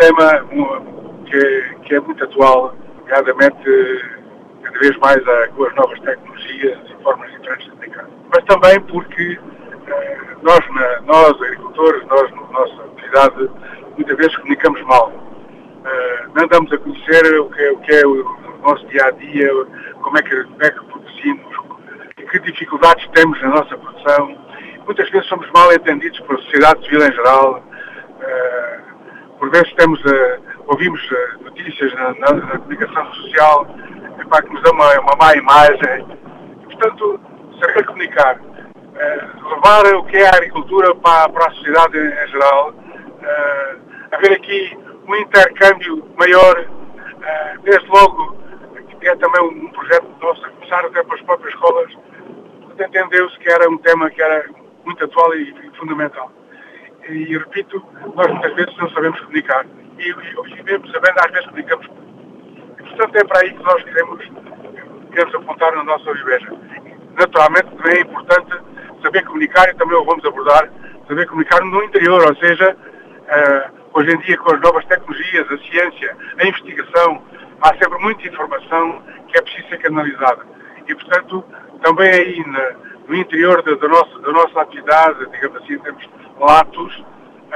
tema que é muito atual, nomeadamente cada vez mais com as novas tecnologias e formas diferentes de comunicar. Mas também porque nós agricultores, nós na nossa atividade, muitas vezes comunicamos mal. Não damos a conhecer o que é o nosso dia-a-dia, como é que produzimos, que dificuldades temos na nossa produção. Muitas vezes somos mal entendidos pela sociedade civil em geral. Por vezes ouvimos notícias na comunicação social que nos dão uma má imagem. E, portanto, saber comunicar, levar o que é a agricultura para a sociedade em geral, haver aqui um intercâmbio maior, desde logo, que é também um projeto nosso, a começar até para as próprias escolas, entendeu-se que era um tema que era muito atual e fundamental. E repito, nós muitas vezes não sabemos comunicar. E mesmo sabendo, às vezes comunicamos. E, portanto, é para aí que nós queremos apontar na nossa viveja. Naturalmente, também é importante saber comunicar, e também o vamos abordar, saber comunicar no interior, ou seja, hoje em dia, com as novas tecnologias, a ciência, a investigação, há sempre muita informação que é preciso ser canalizada. E, portanto, também aí no interior da nossa atividade, digamos assim, temos latos,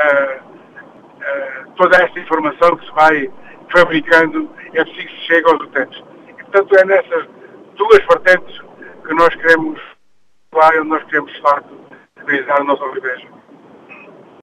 toda esta informação que se vai fabricando é preciso que chegue aos utentes. E, portanto, é nessas duas vertentes que nós queremos, onde nós queremos, de facto, realizar a nossa viveja.